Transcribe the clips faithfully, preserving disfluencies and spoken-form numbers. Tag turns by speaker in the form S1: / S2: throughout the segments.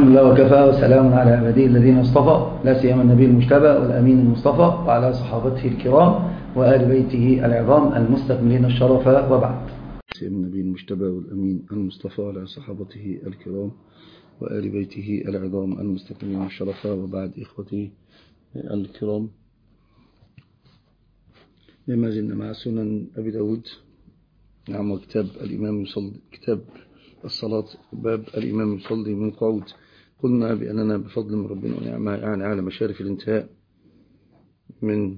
S1: الحمد لله وكفى وسلام على عباده الذين اصطفى لا سيما النبي المجتبى والأمين المصطفى وعلى صحابته الكرام وآل بيته العظام المستكملين الشرف وبعد.
S2: سيما النبي المجتبى والأمين المصطفى على صحابته الكرام وآل بيته العظام المستكملين الشرف وبعد. إخوتي الكرام، لما زلنا مع سنن أبي داود. نعم، وكتاب الإمام يصلي، كتاب الصلاة، باب الإمام يصلي من قعود. قلنا بأننا بفضل من ربنا ونعمه يعني على مشارف الانتهاء من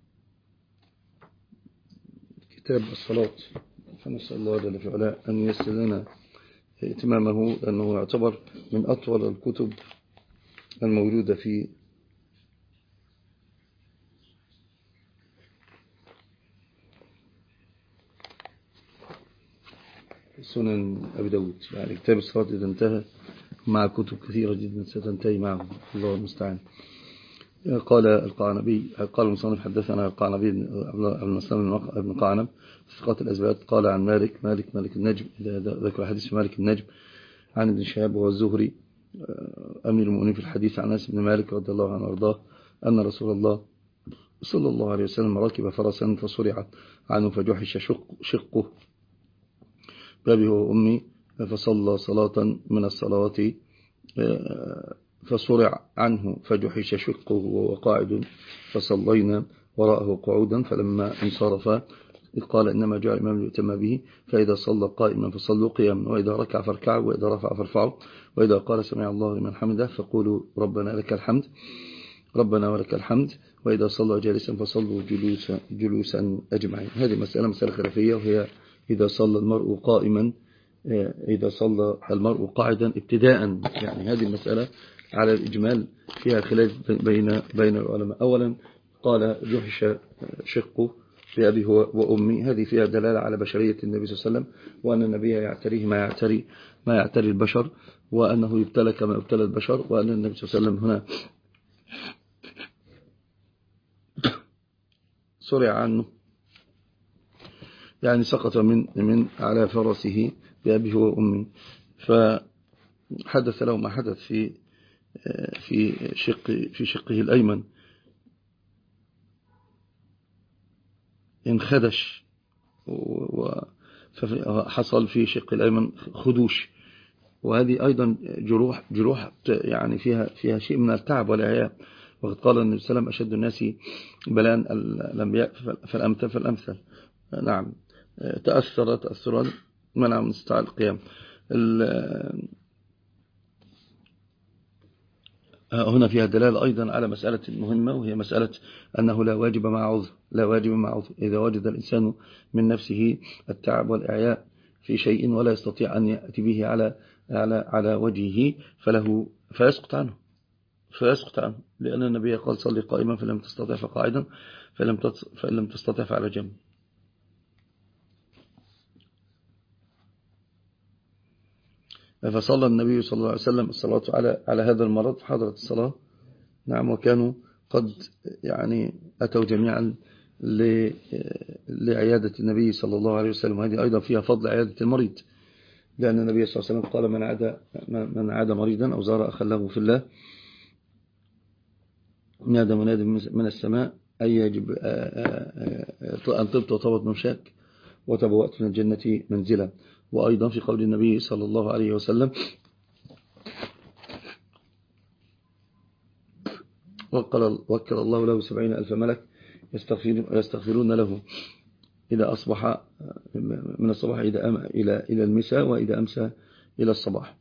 S2: كتاب الصلاة، فنسأل الله جل في علاه أن ييسر لنا اتمامه، لأنه يعتبر من أطول الكتب الموجودة في سنن أبي داود. يعني كتاب الصلاة إذا انتهى مع كتب كثيرة جدا ستنتهي معه، الله المستعان. قال القعنبي، قال المصنف حدثنا القعنبي بن مسلم بن قعنب ثقات الأزبات، قال عن مالك مالك مالك النجم، ذكر حديث مالك النجم عن ابن شهاب والزهري أمير المؤمنين في الحديث عن أنس بن مالك رضي الله عنه وارضاه أن رسول الله صلى الله عليه وسلم ركب فرسا فصرع عنه فجحش شقه بابي وأمي فصلى صلاة من الصلوات فصرع عنه فجحش شقه وهو قاعد فصلينا وراءه قعودا، فلما انصرف قال إنما جاء الإمام ليؤتم به، فإذا صلى قائما فصلوا قياما، وإذا ركع فاركعوا، وإذا رفع فارفعوا، وإذا قال سمع الله لمن حمده فقولوا ربنا لك الحمد ربنا ولك الحمد، وإذا صلى جالسا فصلوا جلوسا, جلوسا أجمعين. هذه مسألة مسألة خلافية، وهي إذا صلى المرء قائما إذا صلى المرء قاعدا ابتداء. يعني هذه المسألة على الإجمال فيها خلاف بين بين العلماء. أولا قال جحش شقه بأبي هو وأمي، هذه فيها دلالة على بشرية النبي صلى الله عليه وسلم، وأن النبي يعتريه ما يعتري ما يعتري البشر، وأنه يبتلى كما يبتلى البشر، وأن النبي صلى الله عليه وسلم هنا صرع عنه، يعني سقط من من على فرسه بأبي هو وأمي، فحدث له ما حدث في في شق في شقه الأيمن، انخدش وحصل في شق الأيمن خدوش، وهذه أيضا جروح جروح يعني فيها فيها شيء من التعب والعياء. وقد قال النبي صلى الله عليه وسلم أشد الناس بلاء الأنبياء فالأمثل فالأمثل. نعم، تأثر تأثرا منع من استطاع القيام. هنا فيها دلالة أيضا على مسألة مهمة، وهي مسألة أنه لا واجب مع عذر، لا واجب مع عذر. إذا وجد الإنسان من نفسه التعب والإعياء في شيء ولا يستطيع أن يأتي به على على على وجهه فله فيسقط عنه فيسقط عنه لأن النبي قال صلي قائما فلم تستطع فقاعدا فلم فلم تستطع فعلى جنب. فصلى النبي صلى الله عليه وسلم الصلاة على على هذا المرض حضرة الصلاة. نعم، وكانوا قد يعني أتوا جميعا لعيادة النبي صلى الله عليه وسلم، وهذه أيضا فيها فضل عيادة المريض، لأن النبي صلى الله عليه وسلم قال من عاد من عاد مريضا أو زار أخا له في الله نادى مناد من السماء أي يجب أن طبت وطبت ممشاك وتبوأت من الجنة منزلا. وأيضا في قول النبي صلى الله عليه وسلم وكل الله له سبعين ألف ملك يستغفرون له إذا أصبح من الصباح إلى إلى إلى المساء وإذا أمسى إلى الصباح.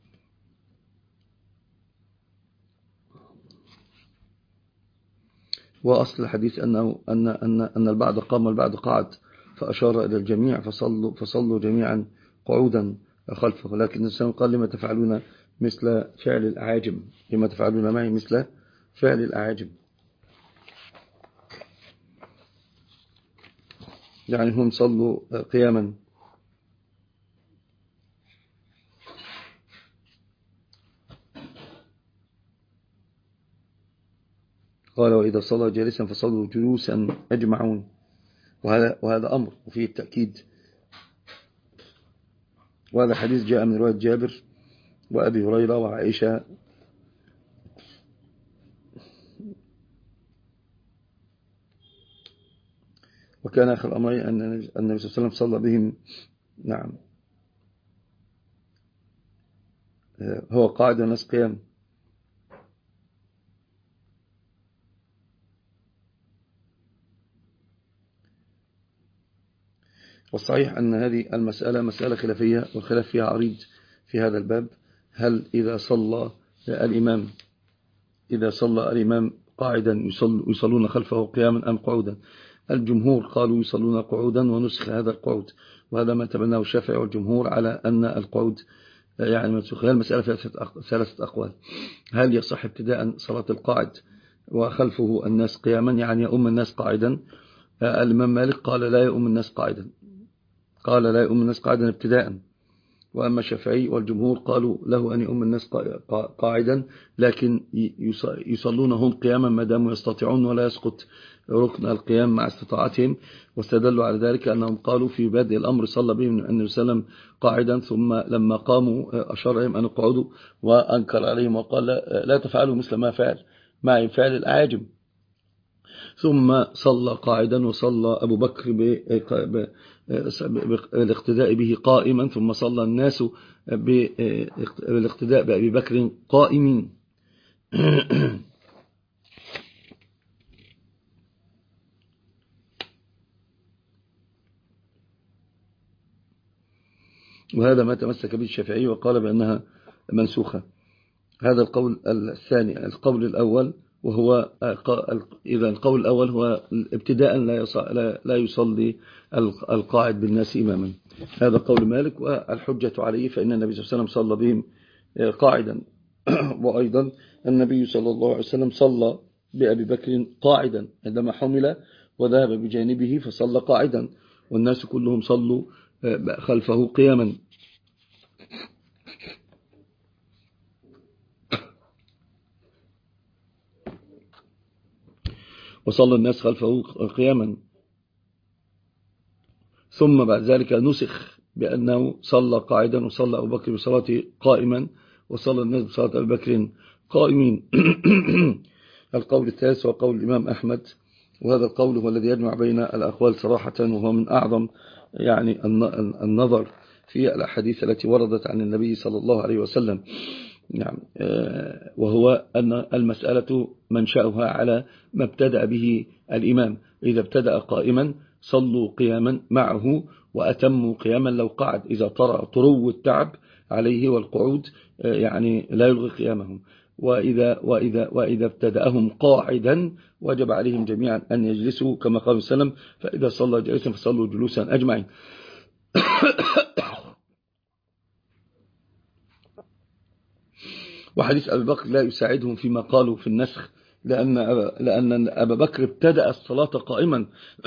S2: وأصل الحديث أنه أن أن أن البعض قام والبعض قعد، فأشار إلى الجميع فصلوا فصلوا جميعا قعودا خلفه. لكن الإنسان قال لما تفعلون مثل فعل الأعاجم، لما تفعلون معي مثل فعل الأعاجم، يعني هم صلوا قياما. قال وإذا صلى جالسا فصلوا جلوسا أجمعون، وهذا وهذا أمر وفيه التأكيد. وهذا حديث جاء من رواية جابر وأبي هريرة وعائشة وكان آخر الأمرين أن النبي صلى الله عليه وسلم صلى بهم نعم هو قاعد والناس قيام. والصحيح أن هذه المسألة مسألة خلافية، والخلاف فيها عريض في هذا الباب. هل إذا صلى الإمام إذا صلى الإمام قاعدا يصل يصلون خلفه قياما أم قعودا؟ الجمهور قالوا يصلون قعودا ونسخ هذا القعود، وهذا ما تبناه الشافعي والجمهور على أن القعود يعني منسوخ. المسألة فيها ثلاثة أقوال. هل يصح ابتداء صلاة القاعد وخلفه الناس قياما، يعني يؤم الناس قاعدا؟ الإمام مالك قال لا يؤم الناس قاعدا قال لا يؤم الناس قاعدا ابتداء. وأما الشافعي والجمهور قالوا له أن يؤم الناس قاعدا، لكن يصلون هم قياما ما داموا يستطيعون ولا يسقط ركن القيام مع استطاعتهم. واستدلوا على ذلك أنهم قالوا في بدء الأمر صلى بهم النبي صلى الله عليه وسلم قاعدا، ثم لما قاموا أشار لهم أن يقعدوا وأنكر عليهم وقال لا تفعلوا مثل ما فعل مع فعل الأعاجم. ثم صلى قاعدا، وصلى أبو بكر بالاقتداء به قائما، ثم صلى الناس بالاقتداء بأبي بكر قائمين. وهذا ما تمسك به الشافعي وقال بأنها منسوخة. هذا القول الثاني. القول الأول وهو إذا القول الأول هو ابتداء لا يصلي القاعد بالناس إماما، هذا قول مالك والحجة عليه، فإن النبي صلى الله عليه وسلم صلى بهم قاعدا. وأيضا النبي صلى الله عليه وسلم صلى بأبي بكر قاعدا عندما حمل وذهب بجانبه فصلى قاعدا، والناس كلهم صلوا خلفه قياما. وصلى الناس خلفه قياما، ثم بعد ذلك نسخ بأنه صلى قاعدا، وصلى أبو بكر بصلاته قائما، وصلى الناس بصلاة أبو بكر قائمين. القول الثالث هو قول الإمام أحمد، وهذا القول هو الذي يجمع بين الأقوال صراحة، وهو من أعظم يعني النظر في الأحاديث التي وردت عن النبي صلى الله عليه وسلم. يعني وهو أن المسألة منشأها على ما ابتدأ به الإمام. إذا ابتدأ قائما صلوا قياما معه وأتموا قياما لو قعد، إذا طرأ طرو التعب عليه والقعود يعني لا يلغي قيامهم. وإذا, وإذا, وإذا ابتدأهم قاعدا وجب عليهم جميعا أن يجلسوا كما قال وسلم، فإذا صلى جلسا فصلوا جلوسا أجمعين. وحديث أبي بكر لا يساعدهم فيما قالوا في النسخ، لأن أبا, لأن أبا بكر ابتدأ الصلاة قائما.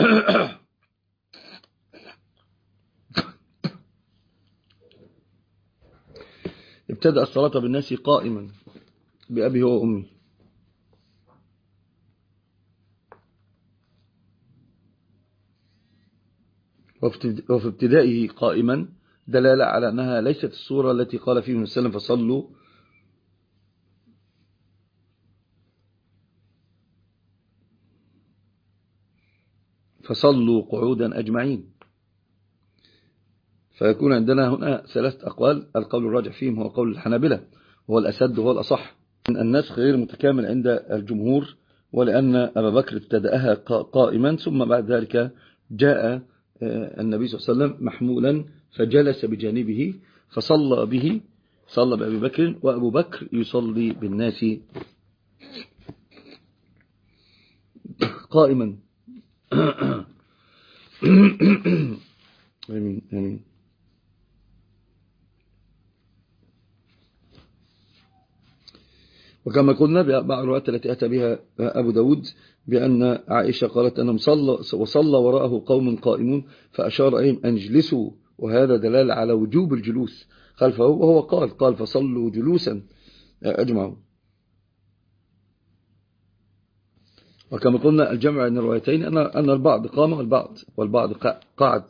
S2: ابتدأ الصلاة بالناس قائما بأبي هو وأمي. وفي ابتدائه قائما دلالة على أنها ليست الصورة التي قال فيه النبي صلى الله عليه وسلم فصلوا فصلوا قعودا أجمعين. فيكون عندنا هنا ثلاث أقوال، القول الراجح فيهم هو قول الحنابلة، هو الأسد وهو الأصح. النسخ غير متكامل عند الجمهور، ولأن أبا بكر ابتدأها قائما، ثم بعد ذلك جاء النبي صلى الله عليه وسلم محمولا فجلس بجانبه فصلى به، صلى بأبي بكر، وأبو بكر يصلي بالناس قائما. آمين آمين. وكما قلنا بعض الروايات التي أتى بها أبو داود بأن عائشة قالت أنهم صلى وصلى وراءه قوم قائمون فأشار إليهم أن اجلسوا، وهذا دلالة على وجوب الجلوس خلفه، وهو قال قال فصلوا جلوسا أجمعوا. وكما قلنا الجمع بين الروايتين أن أن البعض قام والبعض والبعض قعد،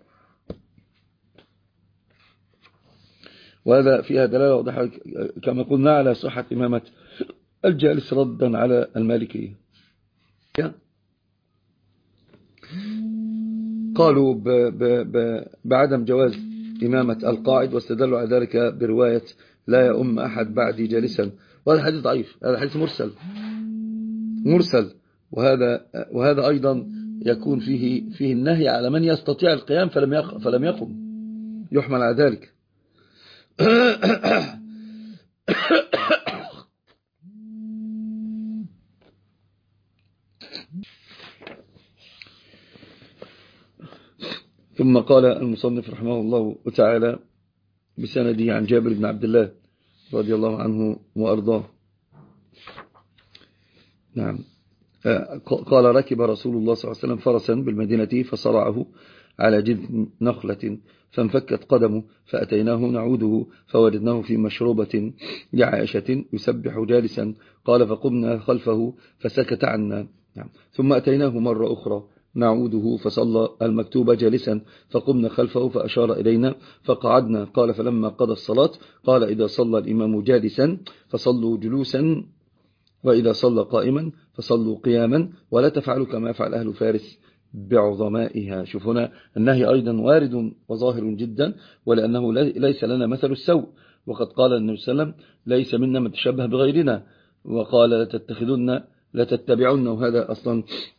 S2: وهذا فيها دلالة واضحة كما قلنا على صحة إمامة الجالس ردا على المالكية. قالوا ب ب ب بعدم جواز إمامة القاعد، واستدلوا على ذلك برواية لا يؤم أحد بعدي جالسا، وهذا حديث ضعيف، هذا حديث مرسل مرسل وهذا وهذا أيضا يكون فيه فيه النهي على من يستطيع القيام فلم فلم يقم، يحمل على ذلك. ثم قال المصنف رحمه الله تعالى بسنده عن جابر بن عبد الله رضي الله عنه وأرضاه، نعم، قال ركب رسول الله صلى الله عليه وسلم فرسا بالمدينة فصرعه على جذع نخلة فانفكت قدمه، فأتيناه نعوده فوجدناه في مشروبة لعائشة يسبح جالسا، قال فقمنا خلفه فسكت عنا، نعم. ثم أتيناه مرة أخرى نعوده فصلى المكتوب جالسا، فقمنا خلفه فأشار إلينا فقعدنا، قال فلما قضى الصلاة قال إذا صلى الإمام جالسا فصلوا جلوسا، وإذا صلى قائما فصلوا قياما، ولا تفعلوا كما يفعل أهل فارس بعظمائها. شوف هنا النهي أيضا وارد وظاهر جدا، ولأنه ليس لنا مثل السوء، وقد قال النبي صلى الله عليه وسلم ليس منا من تشبه بغيرنا، وقال لتتخذن لتتبعن، وهذا أصلا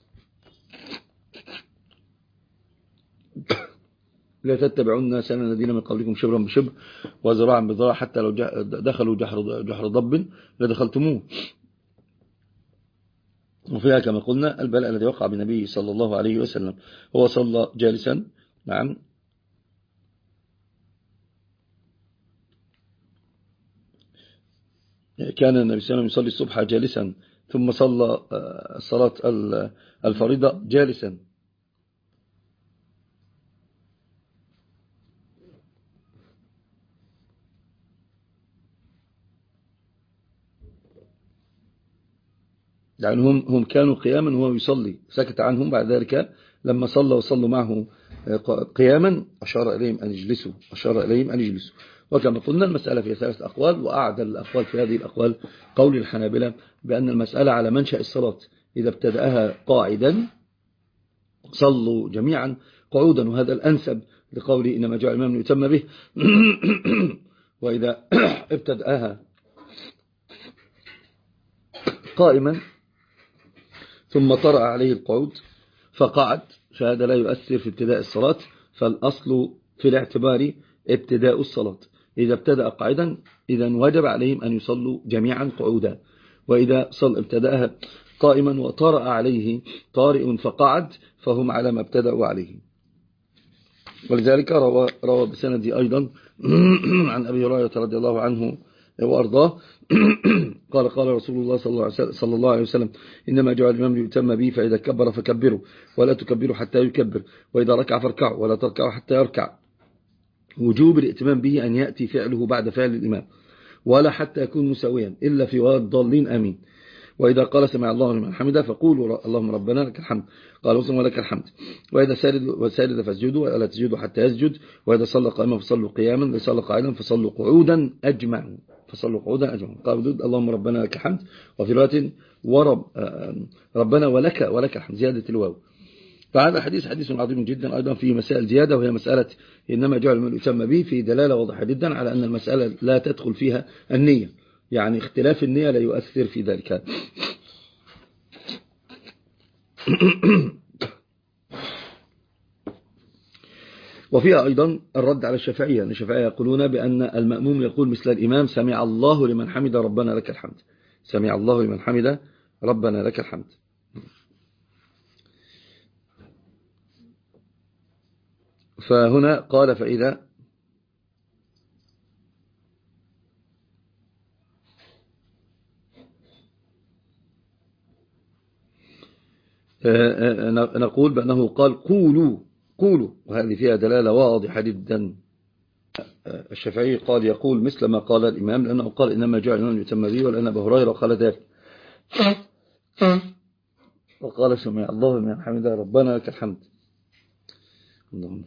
S2: لا تتبعون سنن الذين من قبلكم شبرا بشبر وذراعا بذراع، حتى لو دخلوا جحر جحر ضب لدخلتموه. وفيها كما قلنا البلاء الذي وقع بالنبي صلى الله عليه وسلم، هو صلى جالسا، نعم، كان النبي صلى الله عليه وسلم يصلي الصبح جالسا، ثم صلى الصلاة الفريضة جالسا. يعني هم هم كانوا قياما وهو يصلي، سكت عنهم بعد ذلك لما صلى وصلوا معه قياما أشار إليهم أن يجلسوا أشار إليهم أن يجلسوا. وكما قلنا المسألة فيها ثلاث أقوال، وأعدل الأقوال في هذه الأقوال قول الحنابلة بأن المسألة على منشأ الصلاة، إذا ابتدأها قاعدا صلوا جميعا قعودا، وهذا الأنسب لقول إنما جاء الإمام ليتم به. وإذا ابتدأها قائما ثم طرأ عليه القعود فقعد، فهذا لا يؤثر في ابتداء الصلاة، فالأصل في الاعتبار ابتداء الصلاة. إذا ابتدأ قاعدا إذا وجب عليهم أن يصلوا جميعا قعودا، وإذا صل ابتدأها قائما وطرأ عليه طارئ فقعد فهم على ما ابتدأوا عليه. ولذلك روى, روى بسند أيضا عن أبي هريرة رضي الله عنه وأرضاه قال قال رسول الله صلى الله عليه وسلم إنما جعل الإمام ليؤتم به، فإذا كبر فكبروا ولا تكبروا حتى يكبر، وإذا ركع فاركعوا ولا تركعوا حتى يركع. وجوب الائتمام به أن يأتي فعله بعد فعل الإمام، ولا حتى يكون مساويا إلا في واد ضالين آمين. وإذا قال سمع الله لمن حمده فقولوا اللهم ربنا لك الحمد، قال مسلم ولك الحمد. وإذا ساجد ساجد فاسجدوا ولا تسجدوا حتى يسجد، وإذا صلى قائما فصلوا قياما، وإذا صلى قاعدا فصلوا قعودا أجمعوا فصلوا قعودا أجمعوا. قال بدود اللهم ربنا لك الحمد، وفي رواية ورب ربنا ولك ولك الحمد زيادة الواو. فهذا حديث حديث عظيم جدا أيضا فيه مسائل زيادة، وهي مسألة إنما جعل من يتم به، في دلالة واضحة جدا على أن المسألة لا تدخل فيها النية، يعني اختلاف النية لا يؤثر في ذلك. وفيها أيضا الرد على الشافعية، أن الشافعية يقولون بأن المأموم يقول مثل الإمام سمع الله لمن حمد ربنا لك الحمد، سمع الله لمن حمد ربنا لك الحمد. فهنا قال فإذا نقول بأنه قال قولوا قولوا، وهذه فيها دلالة واضحة جدا. الشافعي قال يقول مثل ما قال الإمام، لأنه قال إنما جعل الإمام يتم به، ولأن أبا هريرة قال ذلك وقال سمع الله لمن حمده ربنا لك الحمد. اللهم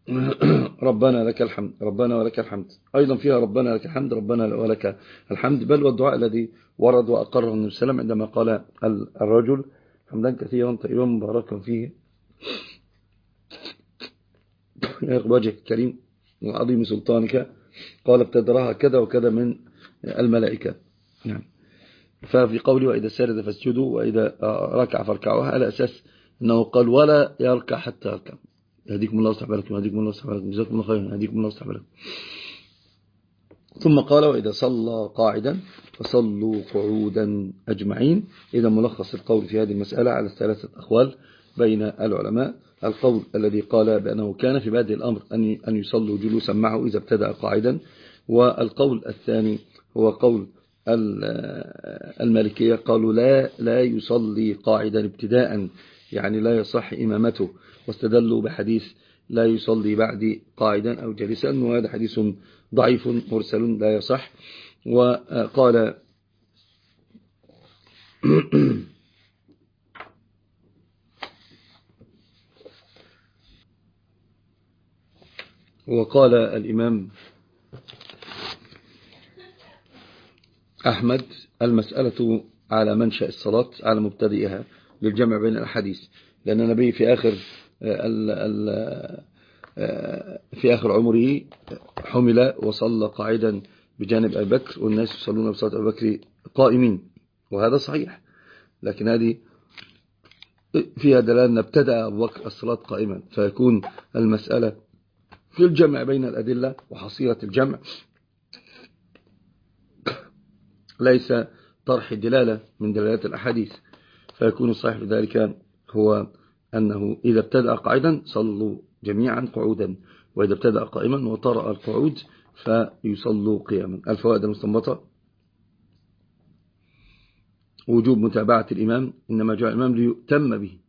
S2: ربنا لك الحمد ربنا ولك الحمد، أيضا فيها ربنا لك الحمد ربنا ولك الحمد، بل والدعاء الذي ورد وأقره النبي صلى الله عليه وسلم عندما قال الرجل حمدا كثيرا طيبا مباركا فيه يا وجهك الكريم وعظيم سلطانك، قال ابتدرها كذا وكذا من الملائكة. نعم. ففي قوله وإذا سرد فاسجدوا وإذا ركع فاركعوا على أساس أنه قال ولا يركع حتى يركع. يهديكم الله ويصلح بالكم يهديكم الله ويصلح بالكم جزاكم الله خيرا يهديكم الله ويصلح بالكم. ثم قال وإذا صلى قاعدا فصلوا قعودا أجمعين. إذا ملخص القول في هذه المسألة على ثلاثة أقوال بين العلماء. القول الذي قال بأنه كان في بادئ الأمر أن يصلوا جلوسا معه إذا ابتدأ قاعدا، والقول الثاني هو قول المالكية قالوا لا لا يصلي قاعدا ابتداء، يعني لا يصح إمامته، واستدلوا بحديث لا يصلي بعد قاعدا أو جالسا، وهذا حديث ضعيف مرسل لا يصح. وقال وقال الإمام أحمد المسألة على منشأ الصلاة على مبتدئها للجمع بين الأحاديث، لأن النبي في آخر ال ال في آخر عمره حمل وصلى قاعدا بجانب أبي بكر والناس يصلون بصلاة أبي بكر قائمين، وهذا صحيح، لكن هذه فيها دلالة أن ابتدأ أبو بكر الصلاة قائما، فيكون المسألة في الجمع بين الأدلة وحصيلة الجمع ليس طرح الدلالة من دلالات الأحاديث، فيكون الصحيح في ذلك هو أنه إذا ابتدأ قاعدا صلوا جميعا قعودا، وإذا ابتدأ قائما وطرأ القعود فيصلوا قياما. الفوائد المستنبطة: وجوب متابعة الإمام، إنما جاء الإمام ليؤتم به.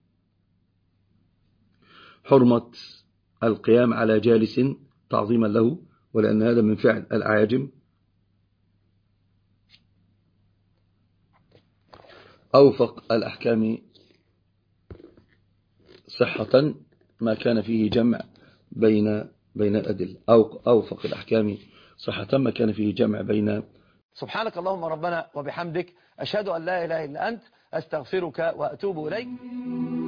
S2: حرمة القيام على جالس تعظيما له، ولأن هذا من فعل الأعاجم. أوفق الأحكام صحة ما كان فيه جمع بين بين الأدلة، أو أوفق الأحكام صحة ما كان فيه جمع بين.
S3: سبحانك اللهم ربنا وبحمدك، أشهد أن لا إله إلا أنت، أستغفرك وأتوب إليك.